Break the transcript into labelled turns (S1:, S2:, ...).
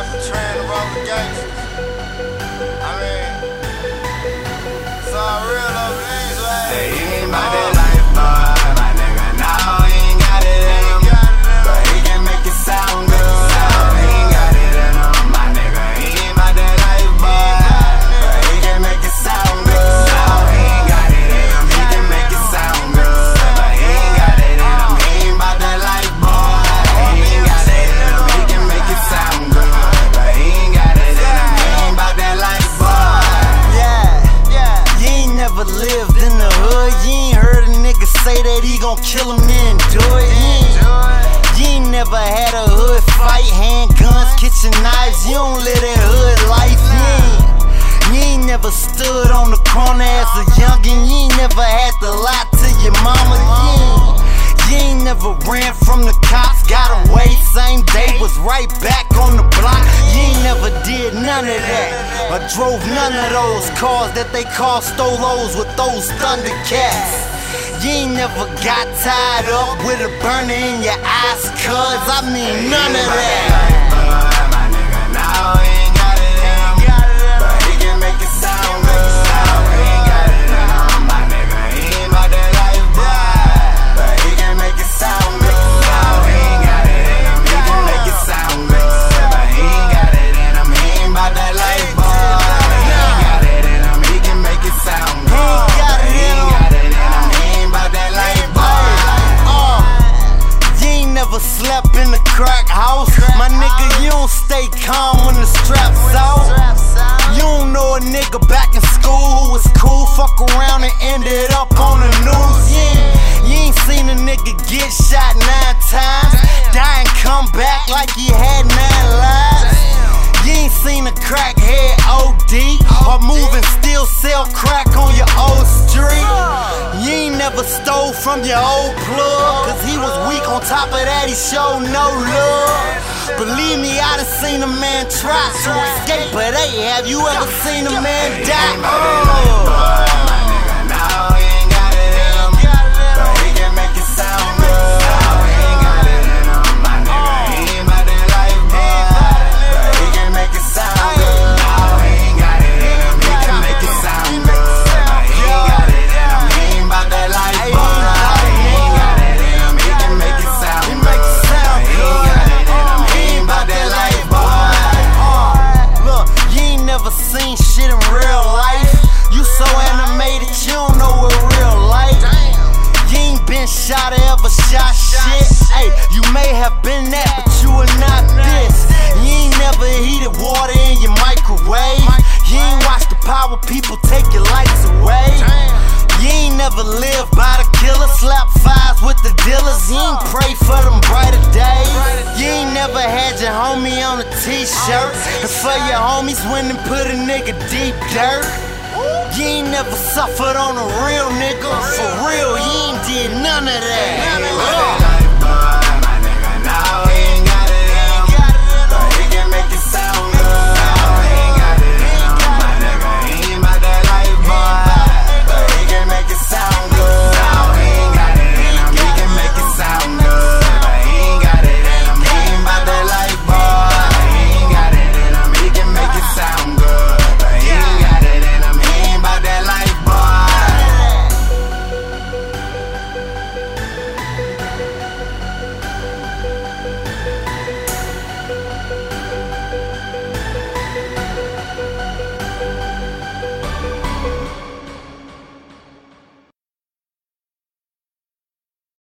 S1: was a trend about the gangsters. I mean, it's all real over these ways.
S2: Hey, he ain't about that life, boy. My nigga, now he ain't got it in him, but he can make it sound good. He ain't got it in him, my nigga. He ain't about that life, boy, but he can make it sound good. He ain't got it in him, he can make it sound good, but he ain't got it in him. He ain't about that life, boy. He ain't got it in him, he can make it sound good, but he ain't got it in him. He ain't about that life, boy.
S3: You ain't never lived in the hood. You ain't heard a nigga say that he gon' kill him then do it. You ain't never had a hood fight, handguns, kitchen knives. You don't live that hood life. You ain't never stood on the corner as a youngin'. You ain't never had to lie to your mama. You ain't never ran from the cops, got away same day, was right back on the block. You ain't never did none of that, or drove none of those cars that they call Stolos with those Thundercats. You ain't never got tied up with a burner in your eyes, cuz I mean none of that.
S2: My nigga, now he ain't got it in him, but he can make it sound good. He ain't got it in him, my nigga. He ain't about that life, but he can make it sound good. He ain't got it in him, he can make it sound good, but he ain't got it in him. He ain't about that life, boy. He ain't got it in him, he can make it sound good. He ain't got it in him, he ain't about that life, boy.
S3: You ain't never slept in the crack house, my nigga. You don't stay calm when the strap's out. You don't know a nigga back in school who was cool, fuck around and ended up on the news. You ain't seen a nigga get shot 9 times, die and come back like he had 9 lives. You ain't seen a crackhead OD or move and still sell crack on your old street. You ain't never stole from your old plug, cause he was weak. On top of that, he showed no love. Believe me, I done seen a man try to escape, but hey, have you ever seen a man die?
S2: My nigga, now he ain't got it in him, but he can make it sound good. He ain't got it in him, my nigga. He ain't about that life, boy, but he can make it sound good. He ain't got it in him, he can make it sound good, but he ain't got it in him. He ain't about that life, boy. He ain't got it in him, he can make it sound good, but he ain't got it in him. He ain't about that life, boy.
S3: Look, you ain't never seen shit in real life. You so animated, you don't know what real life. You ain't been shot or ever shot shit. Hey, you may have been that, but you are not this. You ain't never heated water in your microwave. You ain't watched the power people take your lights away. You ain't never lived by the killer, slap fives with the dealers. You ain't pray for them brighter days. You ain't never had your homie on a t-shirt, and for your homies when they put a nigga deep dirt. You ain't never suffered on a real nigga, for real, you ain't did none of that.